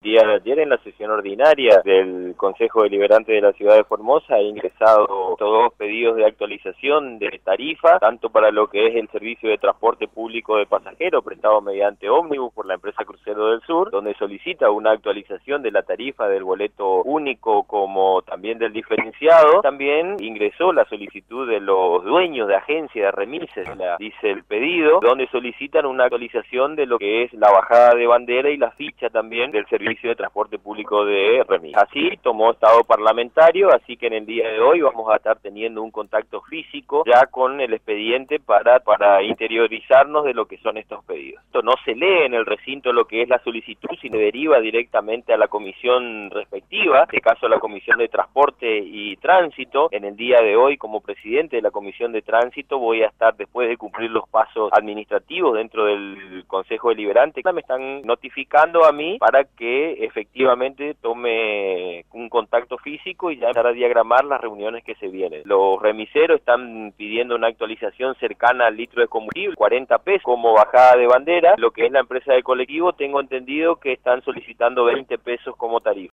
día de ayer, en la sesión ordinaria del Consejo Deliberante de la Ciudad de Formosa, he ingresado todos pedidos de actualización de tarifa, tanto para lo que es el servicio de transporte público de pasajeros prestado mediante ómnibus por la empresa Crucero del Sur, donde solicita una actualización de la tarifa del boleto único como también del diferenciado. También ingresó la solicitud de los dueños de agencia de remises, dice el pedido, donde solicitan una actualización de lo que es la bajada de bandera y la ficha también del servicio de transporte público de remis. Así tomó estado parlamentario, así que en el día de hoy vamos a estar teniendo un contacto físico ya con el expediente para interiorizarnos de lo que son estos pedidos. Esto no se lee en el recinto lo que es la solicitud, sino deriva directamente a la comisión respectiva, en este caso a la Comisión de Transporte y Tránsito. En el día de hoy, como presidente de la Comisión de Tránsito, voy a estar, después de cumplir los pasos administrativos dentro del Consejo Deliberante, me están notificando a mí para que efectivamente tome un contacto físico y ya empezar a diagramar las reuniones que se vienen. Los remiseros están pidiendo una actualización cercana al litro de combustible, 40 pesos como bajada de bandera. Lo que es la empresa de colectivo, tengo entendido que están solicitando 20 pesos como tarifa.